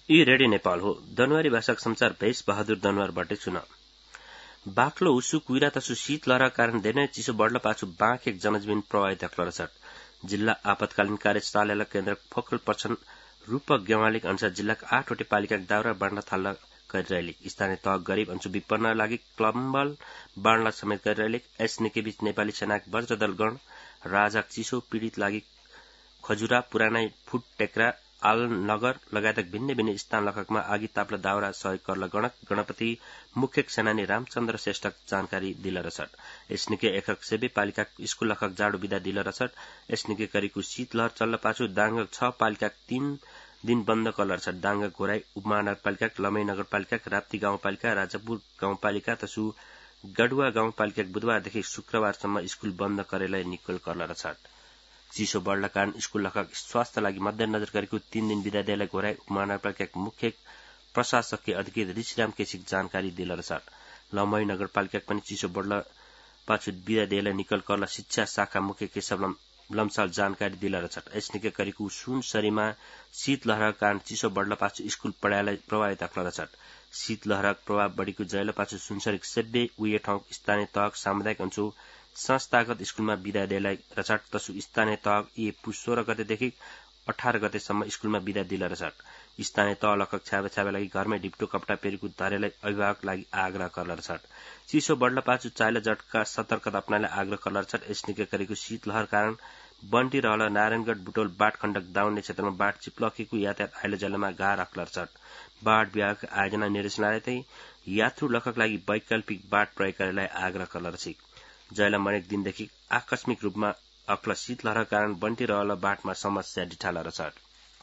यी रेडियो नेपाल हो। दनुवारी भाषाक समाचार भेष बहादुर दनुवारबाटै सुन। बाक्लो उसु कुइरा तसु शीत लहर कारण धेरै चिसो बढ्न पाछु बाँक एक जनजीवन प्रभावित अक्लरछट। जिल्ला आपतकालीन कार्यशाला केन्द्र फोकल पर्सन रूपक गेवालीका अनुसार जिल्लाका 8 वटा पालिकाका दाउरा बाँड्न थाल्न गरिरहेले स्थानीय तह गरीब अंशु विपन्न लागि क्लम्बल बाँड्न समेत गरिरहेले यस निकै बीच नेपाली सेनाक वज्रदल गण राजाक चिसो पीड़ित लागि खजुरा पुरानै फुट टेक्रा आलनगर लगायतका भिन्न स्थान लखकमा आगी ताप्ल दाउरा सहयोग कर्ल गणपति मुख्य सेनानी रामचन्द्र श्रेष्ठ जानकारी दिल रसट। यस निकै एकक सेबे पालिका स्कूल लखक जाडो विदा दिल रसट। यस निकै करीको शीतलहर चल्न पाछु दाङ 6 पालिका 3 दिन बन्द कर्ल रसट। दाङ घोराई उपमहानगरपालिका लमई नगरपालिका राप्ती गाउँपालिका राजापुर गाउँपालिका तसु गडुवा गाउँपालिका बुधबारदेखि शुक्रबारसम्म स्कूल बन्द करेलाई निकल कर्ल रसट। चिसो बढ्न कारण स्कूल लखक स्वास्थ्य लागि मध्यनजर गरेको 3 दिन विदा दिएलाई घोराई उपमहानगरपालिका मुख्य प्रशासकीय अधिकारी ऋषिराम केसिक जानकारी दिल रसट। लमई नगरपालिका पनि चिसो बढ्न पाछु विदा दिएलाई निकल कर्ल शिक्षा शाखा मुख्य केशव लम्साल जानकारी दिल रसट। यस निकै करीको सुनसरीमा शीत लहरका कारण चिसो बढ्न पाछु स्कूल पढाइलाई प्रभावित अक्ल रसट। शीत लहरक प्रभाव बढीको जैल पाछु सुनसरीक सेब्बे उये ठाउँ स्थानीय तहक सामुदायिक अंशु संस्थागत स्कूलमा विदा दिएलाई रसट। तसु स्थानीय तहक ये पुष 16 गतेदेखि 18 गतेसम्म स्कूलमा विदा दिल रसट। स्थानीय तह लखक छ्याबे लागि घरमै ढिप्टो कपडा पेरेको धरेलाई अभिभावक लागि आग्रह कर्ल रसट। चिसो बढ्न पाछु चाइला जटका सतर्कता अपनाइलाई आग्रह कर्ल रसट। यस निकै करीको शीत लहर कारण बन्टी रहल नारायणगढ बुटोल बाट खण्डक दाउन्ने क्षेत्रमा बाट चिप्लकेको यातायात आइले जल्लामा गाह्र अक्ल रसट। बाट विभाग आयोजना निर्देशनालय यात्रु लखक लागि वैकल्पिक बाट प्रयोग गर्नलाई आग्रह कर्ल रसिक। जैला मनेक दिनदेखि आकस्मिक रूपमा अक्ल शीतलहर कारण बन्टी रहल बाटमा समस्या डिठाल रसट।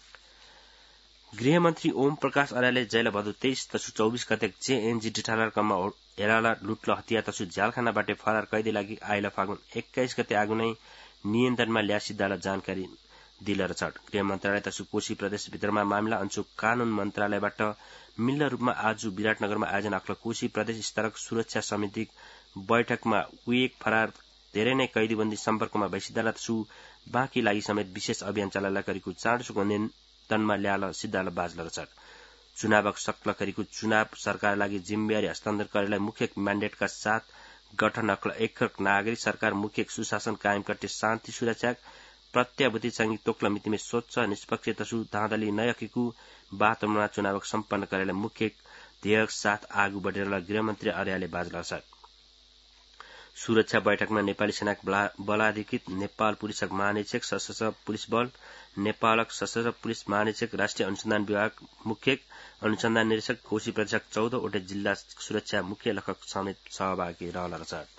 गृहमन्त्री ओम प्रकाश अर्यालले जैला भदौ 23 तसु 24 गते जेएनजी डिठालरकमा हेराला लुट्ल हतिया तसु झ्यालखानाबाट फरार कैदी लागि आइला फागुन 21 गते आगुनै नियन्त्रणमा ल्यासिदाला जानकारी दिल रसट। गृह मन्त्रालय तसु कोशी प्रदेशभित्रमा मामिला अंशु कानून मन्त्रालयबाट मिल्न रूपमा आज विराटनगरमा आयोजना अक्ल कोशी प्रदेश स्तरक सुरक्षा समिति बैठकमा एक फरार धेरै नै कैदीबन्दी सम्पर्कमा भइसिदाला तसु बाँकी लागि समेत विशेष अभियान चलाइला गरेको चाँडोसोको नियन्त्रणमा ल्याल सिद्धाल बाजल रसट। चुनावक सक्ल गरेको चुनाव सरकार लागि जिम्मेवारी हस्तान्तरण गरेलाई मुख्य म्यान्डेटका साथ गठन अक्ल एकक नागरिक सरकार मुख्य सुशासन कायम करते शान्ति सुरक्षा प्रत्याभूति संगी तोक्ल मितिमे स्वच्छ निष्पक्ष तसु धाँधली नयकीको वातावरणमा चुनावक सम्पन्न गरेलाई मुख्य ध्येयक साथ आगू बढेर गृहमन्त्री अर्यालले बाजल रसट। सुरक्षा बैठकमा नेपाली सेनाक बलाधिकृत नेपाल पुलिसक महानिरीक्षक सशस्त्र पुलिस बल नेपालक सशस्त्र पुलिस महानिरीक्षक राष्ट्रिय अनुसन्धान विभाग मुख्य अनुसन्धान निरीक्षक कोशी प्रदेशक 14 वटा जिल्ला सुरक्षा मुख्य लखक समेत सहभागी रहल रसट।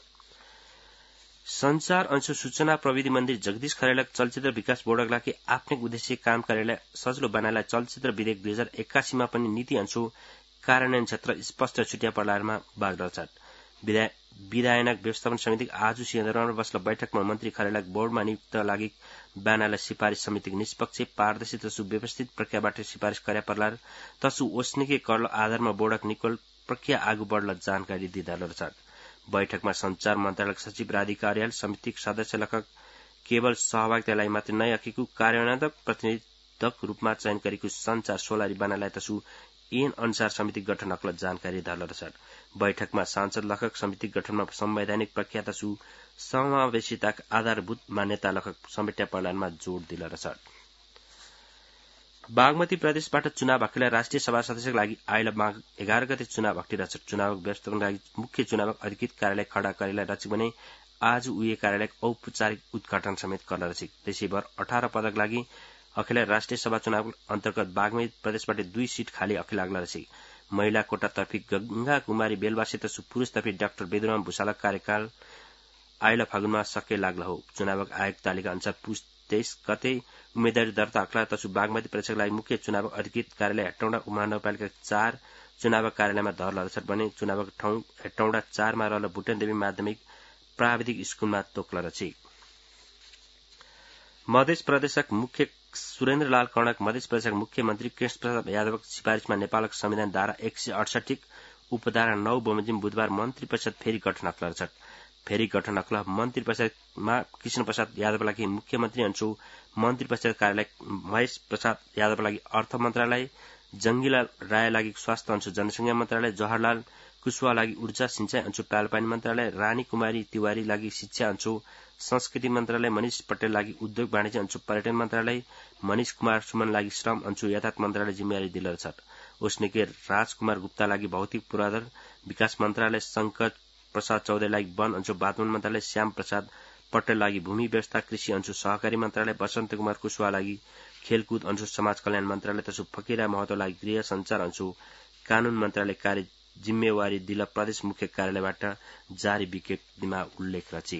संचार अंश सूचना प्रविधि मन्त्री जगदीश खरेलक चलचित्र विकास बोर्डक लागि आफ्नै उद्देश्य काम कार्यलाई सजिलो बनाएलाई चलचित्र विधेयक 2081 मा पनि नीति अंशु कार्यान्वयन क्षेत्र स्पष्ट छुट्या पर्लामा बागडल छट। विधायक व्यवस्थापन समिति आज सिंहदरबारमा बस्न बैठकमा मन्त्री खरेलक बोर्डमा नियुक्त लागि बनाएला सिफारिश समितिको निष्पक्ष पारदर्शी तसु व्यवस्थित प्रक्रियाबाट सिफारिश गर्या पर्ला तसु ओस्निके कर्ल आधारमा बोर्डक निकल प्रक्रिया आगू बढ्ल जानकारी दिँदा छट। बैठकमा संचार मन्त्रालय सचिव राधिका अर्याल समितिक सदस्य लखक केवल सहभागितालाई मात्र नै अकिको कार्यान्वयक प्रतिनिधिक रूपमा चयन गरेको संचार सोलारी बनालाई तसु ऐन अनुसार समिति गठन अक्ल जानकारी धर्ल छट। बैठकमा सांसद लखक समिति गठनमा संवैधानिक प्रक्रिया तसु समावेशिताका आधारभूत मान्यता लखक समेट्या पर्लानमा जोड़ दिल छट। बागमती प्रदेशबाट चुनाव हकलाई राष्ट्रिय सभा सदस्यका लागि आइल माघ 11 गते चुनाव हक्टी रचक चुनाव व्यवस्थापनका लागि मुख्य चुनाव अधिकृत कार्यालय खडा करेलाई रचक भने आज उही कार्यालय औपचारिक उद्घाटन समेत गर्न रचिक। त्यसैभर 18 पदक लागि अखिल राष्ट्रिय सभा चुनाव अन्तर्गत बागमती प्रदेशबाट 2 सीट खाली अखिल लाग्ला रचिक। महिला कोटा तर्फी गंगा कुमारी बेलवासी तसु पुरुष तर्फी डाक्टर बेदुराम भूषालक कार्यकाल आइल फागुनमा सके लाग्ला हो। चुनावक आयोग तालिका अनुसार पुष 23 गते उम्मेदवारी दर्ता अक्ला तसु बागमती प्रदेशका लागि मुख्य चुनाव अधिकृत कार्यालय हेटौँडा उपमहानगरपालिका 4 चुनाव कार्यालयमा धर लरछट भने चुनावक ठाउँ हेटौँडा 4 मा रहल भुटन देवी माध्यमिक प्राविधिक स्कूलमा तोक्ला रछि। मध्य प्रदेशक मुख्य सुरेन्द्रलाल कर्णक मध्य प्रदेशका मुख्यमन्त्री कृष्ण प्रसाद यादवको सिफारिशमा नेपालक संविधान धारा 168 उपधारा 9 बमोजिम बुधबार मन्त्री परिषद फेरि गठन अक्ल छट। फेरि गठन अक्ल मन्त्री परिषदमा कृष्ण प्रसाद यादवका लागि मुख्यमन्त्री अंशु मन्त्री परिषद कार्यालय महेश प्रसाद यादवका लागि अर्थ मन्त्रालय जंगीलाल राय लागि स्वास्थ्य अंशु जनसंख्या मन्त्रालय, जवाहरलाल कुशवाहा लागि ऊर्जा सिंचाई अंशु पालपानी मन्त्रालय, रानी कुमारी तिवारी लागि शिक्षा अंशु संस्कृति मन्त्रालय, मनिष पटेल लागि उद्योग वाणिज्य अंशु पर्यटन मन्त्रालय, मनिष कुमार सुमन लागि श्रम अंशु यातायात मन्त्रालय जिम्मेवारी दिलेर छ। उसनेके राजकुमार गुप्ता लागि भौतिक पूर्वाधार विकास मन्त्रालय, शंकर प्रसाद चौधरी लागि वन अंशु वातावरण मन्त्रालय, श्याम प्रसाद पटेल लागि भूमि व्यवस्था कृषि अंशु सहकारी मन्त्रालय, वसन्त कुमार कुशवाहा लागि खेलकुद अंशु समाज कल्याण मन्त्रालय तसु फकीरा महतो लागि गृह संचार अंशु कानून मन्त्रालय कार्य जिम्मेवारी दिल प्रदेश मुख्य कार्यालयबाट जारी विज्ञप्तिमा उल्लेख रची।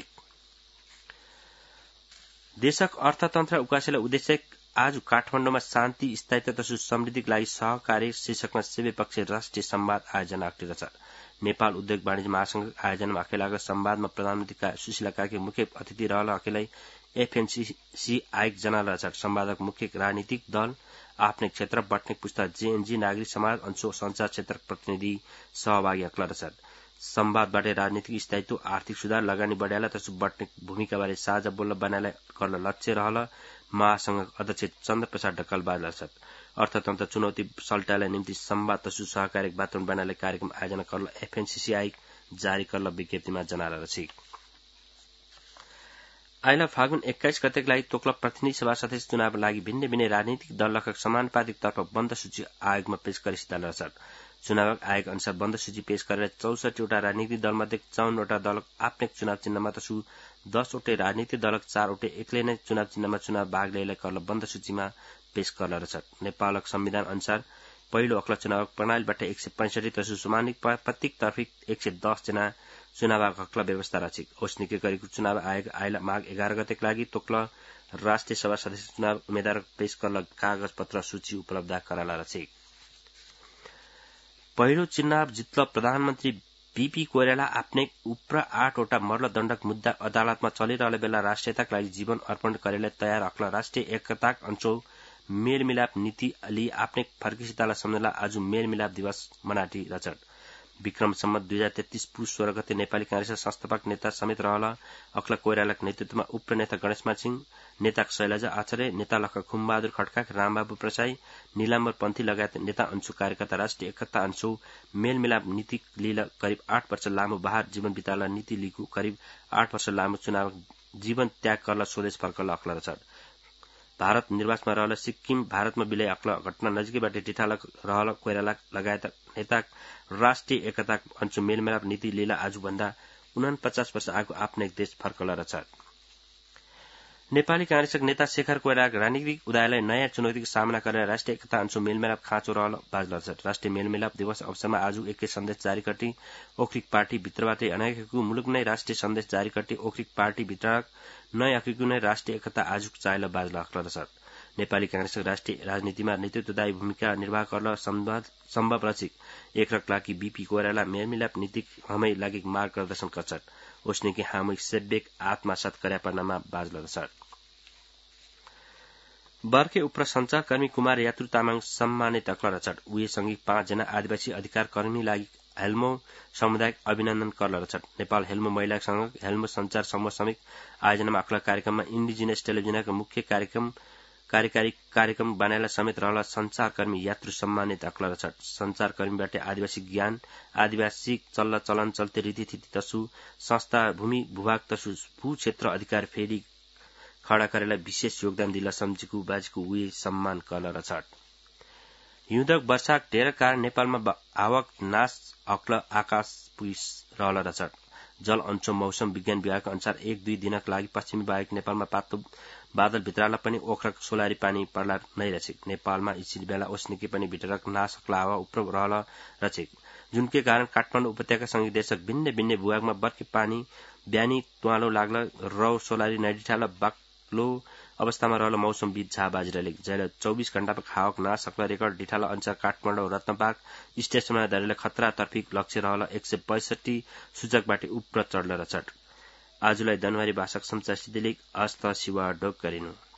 देशक अर्थतन्त्र उकासेलाई उद्देश्य आज काठमाडौँमा शान्ति स्थायित्व तसु समृद्धिका लागि सहकार्य शीर्षकमा सेवी पक्ष राष्ट्रिय संवाद आयोजना अक्टिएको छ। नेपाल उद्योग वाणिज्य महासंघ आयोजनामा अखेलाको संवादमा प्रधानमन्त्री सुशीला कार्की मुख्य अतिथि रहल। अखेलाई एफएनसीसी आयोग जनाल छ। संवादक मुख्य राजनीतिक दल आफ्नै क्षेत्र बट्ने पुस्ता जेएनजी नागरिक समाज अंशु संचार क्षेत्र प्रतिनिधि सहभागी अक्लर छन्। संवादबाट राजनीतिक स्थायित्व आर्थिक सुधार लगानी बढाएला तसु बट्ने भूमिकाबारे साझा बोल्न बनाएला गर्न लक्ष्य रहल। महासंघ अध्यक्ष चन्द्र प्रसाद ढकाल बाजल छन्। अर्थतन्त्र चुनौती सल्टाएला निम्ति संवाद तसु सहकार्य वातावरण बनाएला कार्यक्रम आयोजना गर्न एफएनसीसी आयोग जारी गर्न विज्ञप्तिमा जनाएर छ। आइला फागुन 21 गतेका लागि तोक्ला प्रतिनिधि सभा सदस्य चुनावका लागि भिन्न भिन्न राजनीतिक दलका समानुपातिक तर्फ बन्द सूची आयोगमा पेश गरिसित छन्। चुनाव आयोग अनुसार बन्द सूची पेश गरेर 64 वटा राजनीतिक दलमध्ये 54 वटा दल आफ्नै चुनाव चिन्हमा तसु 10 वटा राजनीतिक दलक 4 वटा एक्लै नै चुनाव चिन्हमा चुनाव भाग लिएला गर्न बन्द सूचीमा पेश गर्न छ। नेपालक संविधान अनुसार पहिलो अक्ल चुनाव प्रणालीबाट 165 तसु समानुपातिक तर्फी 110 जना चुनाव हकला व्यवस्था रची। औसनिके गरेको चुनाव आयोग आइला माघ 11 गतेका लागि तोक्ल राष्ट्रिय सभा सदस्य चुनाव उम्मेद्वार पेश गर्न कागज पत्र सूची उपलब्ध गराला रची। पहिलो चुनाव जित्ल प्रधानमन्त्री बीपी कोइराला आफ्नै उप्र 8 वटा मरणदण्डक मुद्दा अदालतमा चलिरहने बेला राष्ट्रियताका लागि जीवन अर्पण गरेर तयार अक्ल राष्ट्रिय एकता अंशो मेलमिलाप नीति अलि आफ्नै फर्किसिताला सम्झला आज मेलमिलाप दिवस मनाटी रचन। विक्रम सम्मत 2033 पुष 16 गते नेपाली कांग्रेस संस्थापक नेता समेत रहल अक्ल कोइरालाको नेतृत्वमा उप्र नेता गणेशमान सिंह, नेता शैलजा आचार्य, नेता लख खुमबहादुर खड्का, रामबाबु प्रसाई, नीलाम्बर पन्थी लगायत नेता अंशु कार्यकर्ता राष्ट्रिय एकता अंशु मेलमिलाप नीति लिल करिब 8 वर्ष लामो बाहर जीवन बिताला नीति लिगु करिब 8 वर्ष लामो चुनाव जीवन त्याग गर्न स्वदेश फर्कल अक्ल छ। भारत निर्वाचनमा रहल सिक्किम भारतमा विलय अक्ल घटना नजिकैबाट टिठाला रहल कोइराला लगायत नेता राष्ट्रिय एकता अंशु मेलमिलाप नीति लिला आजभन्दा 49 वर्ष आगो आफ्नै देश फर्कल छ। नेपाली कांग्रेसका नेता शेखर कोइरालाको राजनीतिक उदयलाई नयाँ चुनौतीको सामना गरेर राष्ट्रिय एकता अंशु मेलमिलाप खाँचो रहल बाजल छ। राष्ट्रिय मेलमिलाप दिवस अवसरमा आज एकै सन्देश जारी गर्दै ओखरिक पार्टी भित्रबाटै अनेकको मुलुक नै राष्ट्रिय सन्देश जारी गर्दै ओखरिक पार्टी भित्र नै अकिको नै राष्ट्रिय एकता आजुक चाहेर बाजल अक्लर छ। नेपाली कांग्रेसका राष्ट्रिय राजनीतिमा नेतृत्वदायी भूमिका निर्वाह गर्न सम्भव रचिक एकरक लागि बीपी कोइराला मेलमिलाप नीति हमै लागि मार्गदर्शन गर्छन्। उसने कि हामी सेब्बेक आत्मसात गर्या पर्नमा बाजल छ। बर्खे उप्र संचारकर्मी कुमार यात्रु तामाङ सम्मानित अक्लर छन्। उहीसँगै 5 जना आदिवासी अधिकार कर्मी लागि हेल्मो सामुदायिक अभिनन्दन कर्लर छन्। नेपाल हेल्मो महिला संघ हेल्मो संचार समूह समिति आयोजनामा अक्ल कार्यक्रममा इन्डिजिनस टेलिभिजनका मुख्य कार्यकारी कार्यक्रम बनाएला समेत रहल संचारकर्मी यात्रु सम्मानित अक्लर छन्। संचारकर्मीबाट आदिवासी ज्ञान, आदिवासी चल्ल चलन चल्ते रीतिथिति तसु संस्था भूमि भूभाग तसु भू क्षेत्र अधिकार फेरि खड़ा करेला विशेष योगदान दिला सम्झिकु बाजीको उही सम्मान कलर छ। हिउँदक वर्षाक ढेर कारण नेपालमा आवक नाश अक्ल आकाश पुइस रहल छ। जल अंशो मौसम विज्ञान विभागका अनुसार 1-2 दिनका लागि पश्चिमी बाहेक नेपालमा पातो बादल भित्रला पनि ओखरक सोलारी पानी पर्ला नै रछिक। नेपालमा इसिल बेला ओस्निके पनि भित्रक नाश अक्ल हावा उप्र रहल रछिक, जुनके कारण काठमाडौँ उपत्यका सँगै देशक भिन्न भिन्न भूभागमा बर्खे पानी ब्यानी तुवालो लाग्ल रौ सोलारी नैडिठाल बाक्लो अवस्थामा रहल मौसमविद झा बाजिरले जहिले 24 घण्टा हावक नाश अक्ल रेकर्ड डिठाला अंचल काठमाडौँ रत्नबाग स्टेशनमा धरेले खतरा तर्फी लक्ष्य रहल 165 सूचकबाट उप्र चढ्ल छ। आजलाई जनवरी भाषक संचार सिद्धिलेख अस्त शिवा डोक गरिनु।